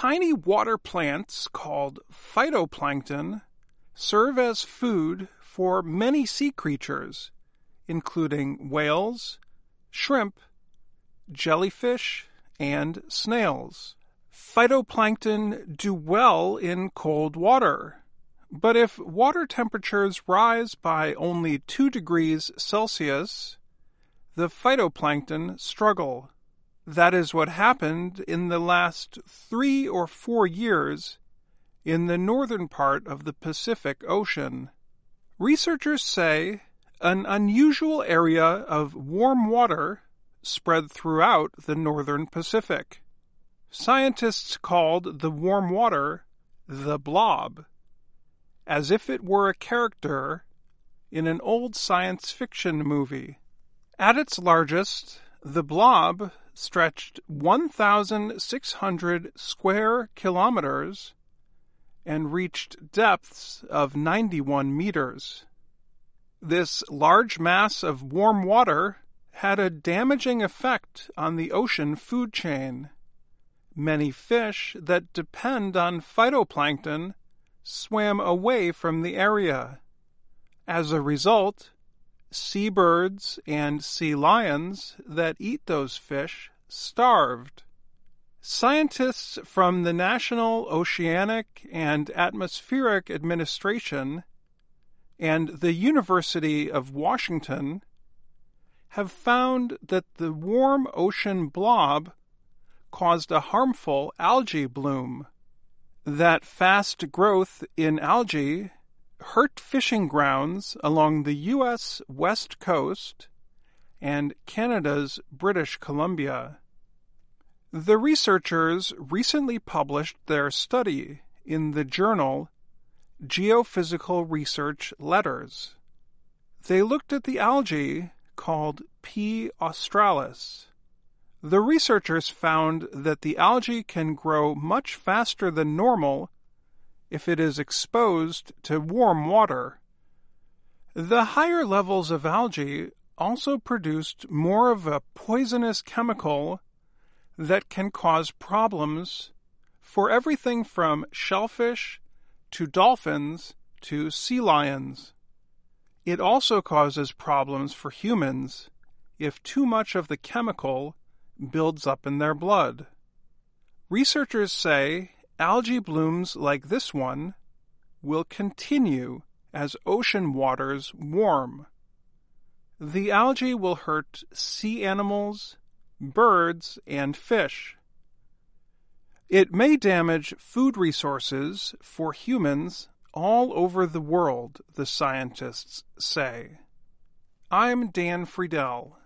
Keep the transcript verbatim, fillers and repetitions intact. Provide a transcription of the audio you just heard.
tiny water plants called phytoplankton serve as food for many sea creatures, including whales, shrimp, jellyfish, and snails. Phytoplankton do well in cold water, but if water temperatures rise by only two degrees Celsius, the phytoplankton struggle. That is what happened in the last three or four years in the northern part of the Pacific Ocean. Researchers say an unusual area of warm water spread throughout the northern Pacific. Scientists called the warm water the blob, as if it were a character in an old science fiction movie. At its largest, the blob stretched one thousand six hundred square kilometers and reached depths of ninety-one meters. This large mass of warm water had a damaging effect on the ocean food chain. Many fish that depend on phytoplankton swam away from the area. As a result, seabirds and sea lions that eat those fish starved. Scientists from the National Oceanic and Atmospheric Administration and the University of Washington have found that the warm ocean blob caused a harmful algae bloom. That fast growth in algae hurt fishing grounds along the U S West Coast and Canada's British Columbia. The researchers recently published their study in the journal Geophysical Research Letters. They looked at the algae called P. australis. The researchers found that the algae can grow much faster than normal if it is exposed to warm water. The higher levels of algae also produced more of a poisonous chemical that can cause problems for everything from shellfish to dolphins to sea lions. It also causes problems for humans if too much of the chemical builds up in their blood. Researchers say algae blooms like this one will continue as ocean waters warm. The algae will hurt sea animals, birds, and fish. It may damage food resources for humans all over the world, the scientists say. I'm Dan Friedel.